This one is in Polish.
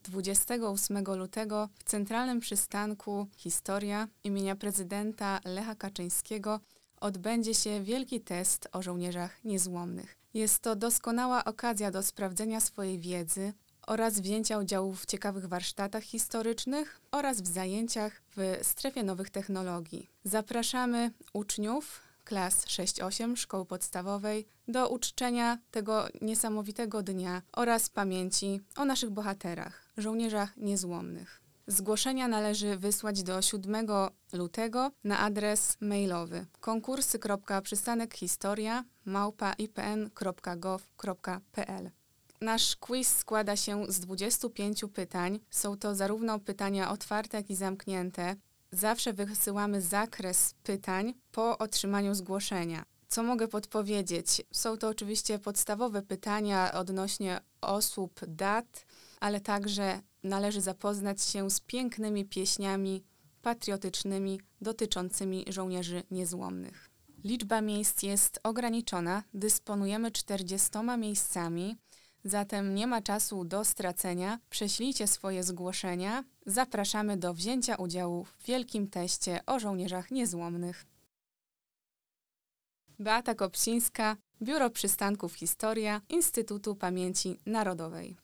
28 lutego w centralnym przystanku Historia imienia prezydenta Lecha Kaczyńskiego odbędzie się wielki test o żołnierzach niezłomnych. Jest to doskonała okazja do sprawdzenia swojej wiedzy oraz wzięcia udziału w ciekawych warsztatach historycznych oraz w zajęciach w strefie nowych technologii. Zapraszamy uczniów klas 6-8 szkoły podstawowej do uczczenia tego niesamowitego dnia oraz pamięci o naszych bohaterach, żołnierzach niezłomnych. Zgłoszenia należy wysłać do 7 lutego na adres mailowy konkursy.przystanek historia@ipn.gov.pl. Nasz quiz składa się z 25 pytań. Są to zarówno pytania otwarte, jak i zamknięte. Zawsze wysyłamy zakres pytań po otrzymaniu zgłoszenia. Co mogę podpowiedzieć? Są to oczywiście podstawowe pytania odnośnie osób, dat, ale także należy zapoznać się z pięknymi pieśniami patriotycznymi dotyczącymi żołnierzy niezłomnych. Liczba miejsc jest ograniczona, dysponujemy 40 miejscami, zatem nie ma czasu do stracenia. Prześlijcie swoje zgłoszenia. Zapraszamy do wzięcia udziału w wielkim teście o żołnierzach niezłomnych. Beata Kopsińska, Biuro Przystanków Historia Instytutu Pamięci Narodowej.